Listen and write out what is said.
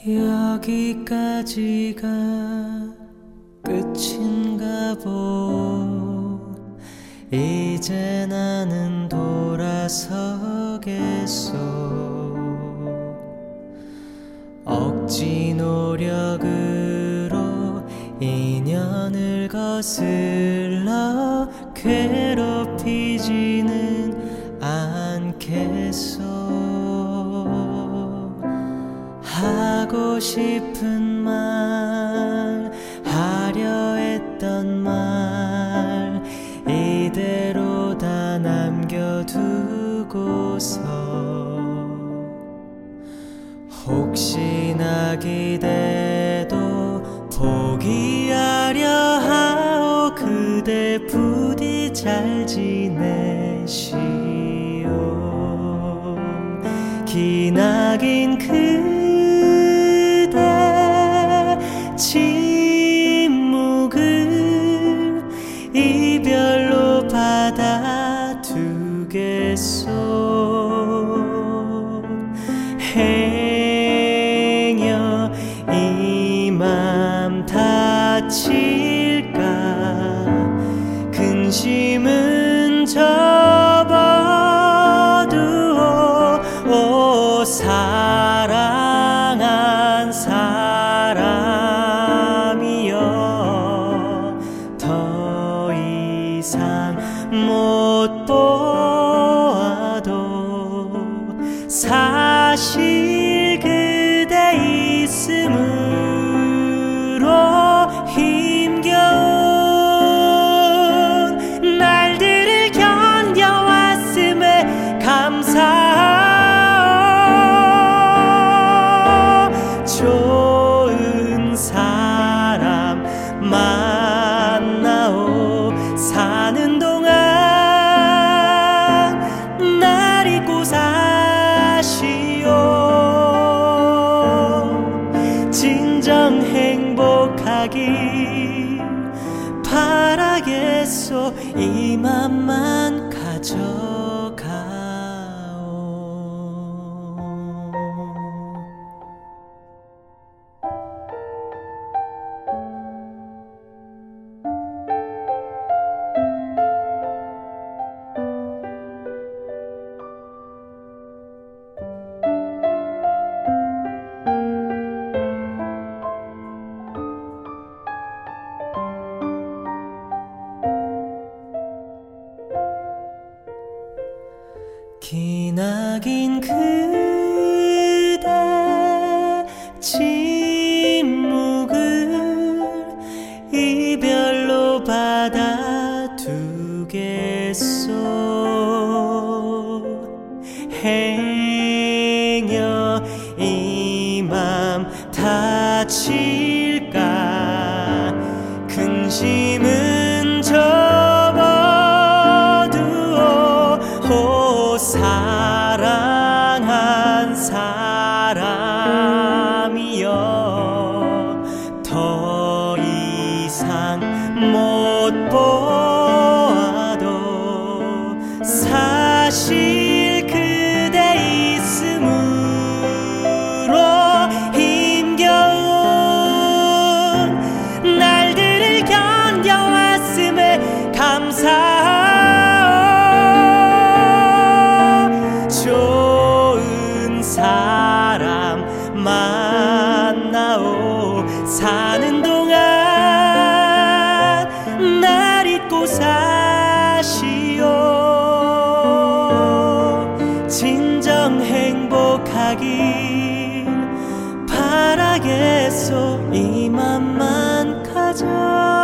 여기까지가 끝인가 보. 이제 나는 돌아서겠소. 억지 노력으로 인연을 거슬러 괴롭히지는 않겠소. 하고 싶은 말, 하려 했던 말 이대로 다 남겨두고서 혹시나 기대도 포기하려 하오. 그대 부디 잘 지내시오. 기나긴 그대 침묵을 이별로 받아두겠소. 행여 이 맘 다칠까 근심은 접어두어. 사랑한 사람이여 더 이상 못 보아도 사실 그대 있음으로 힘겨운 날들을 견뎌왔음에 감사하오. 좋은 사람 만나오. 사는 동안 날 잊고 사시오. 진정 행복하길 바라겠소. 이 맘만 가져가오. 기나긴 그대 침묵을 이별로 받아두겠소. 행여 이 맘 다칠까 근심은 접어두어. 사랑한 사람이여 더 이상 못 보아도 사실 그대 있음으로 힘겨운 날들을 견뎌왔음에 감사하오. 좋은 사람 만나오. 사는 동안 날 잊고 사시오. 진정 행복하길 바라겠소. 이 맘만 가져